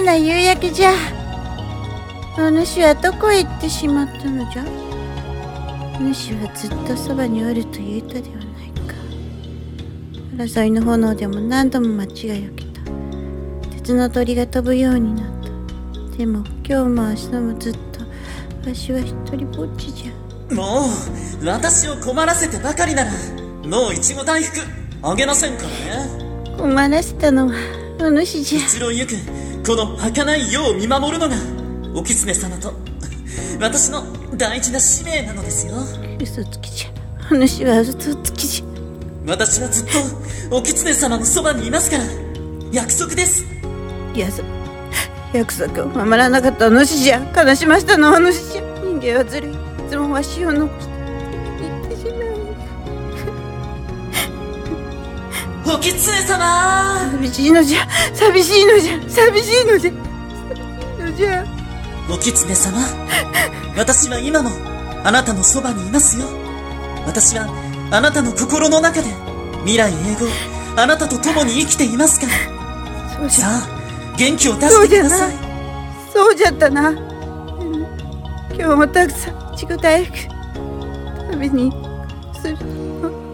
な夕焼けじゃ。お主はどこへ行ってしまったのじゃ。お主はずっとそばにおると言うたではないか。争いの炎でも何度も町が焼けた。鉄の鳥が飛ぶようになった。でも今日も明日もずっとわしは一人ぼっちじゃ。 もう私を困らせてばかりならもういちご大福あげませんからね。 困らせたのはお主じゃ。 移ろいゆくこの儚い世を見守るのがお狐様と私の大事な使命なのですよ。 嘘つきじゃ。お主は嘘つきじゃ。 私はずっとお狐様のそばにいますから約束です。 いや、約束を守らなかったお主じゃ。悲しましたのはお主じゃ。人間はずるい。いつもわしを残して行ってしまう。 お狐様、 寂しいのじゃ。寂しいのじゃ。寂しいのじゃ。寂しいのじゃ。 お狐様、私は今もあなたのそばにいますよ。私はあなたの心の中で未来永劫あなたと共に生きていますから。 そうじゃ。 さあ元気を出してください。 そうじゃったな。今日もたくさんいちご大福食べにするの。